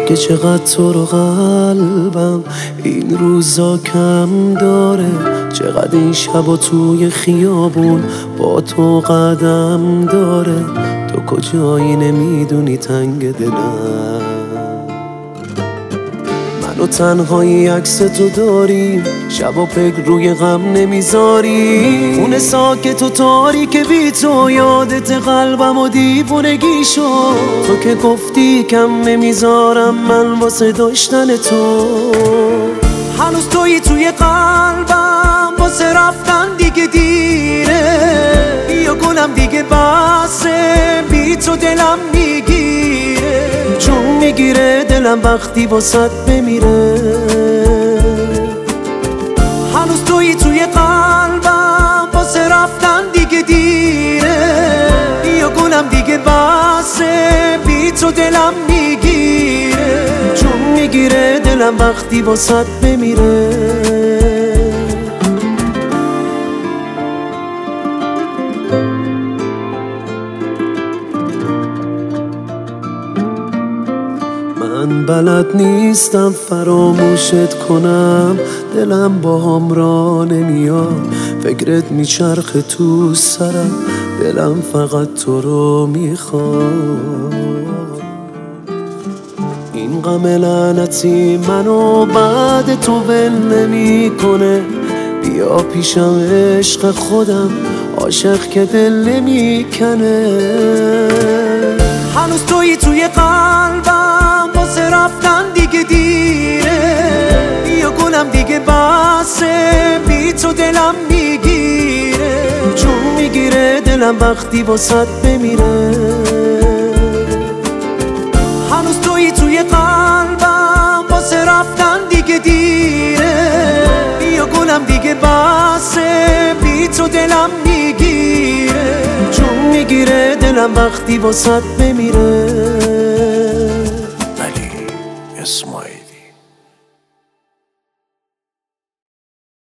که چقدر تو رو قلبم این روزا کم داره، چقدر این شبا توی خیابون با تو قدم داره. تو کجایی نمیدونی تنگ دلم، من و تنهایی عکس تو داریم، شبا پک روی غم نمیذاری. خونه ساکت و تاریک بی تو یادت قلبم و دیوونگی شد. تو که گفتی کم نمیذارم من واسه داشتن تو، هنوز توی قلبم واسه رفتن دیگه دیره. یا گلم دیگه بسه بی تو دلم میگیره، چون میگیره دلم وقتی واسط بمیره. هنوز توی قلبم واسه رفتن دیگه دیره. یا گلم دیگه بسه بی تو دلم میگیره، چون میگیره دلم وقتی واسط بمیره. من بلد نیستم فراموشت کنم، دلم با هم را نمیاد، فکرت میچرخه تو سرم، دلم فقط تو رو میخواد. این غم لعنتی منو بعد تو ول نمیکنه، بیا پیشم عشق خودم، عاشق که دل نمیکنه. هنوز توی قلبم واسه رفتن دیگه دیره. یا گلم دیگه بسه بی تو دلم میگیره، چون میگیره دلم وقتی واسط بمیره. هنوز توی قلبم واسه رفتن دیگه دیره. یا گلم دیگه بسه بی تو دلم میگیره، چون میگیره دلم وقتی واسط بمیره. علی اسماعیل.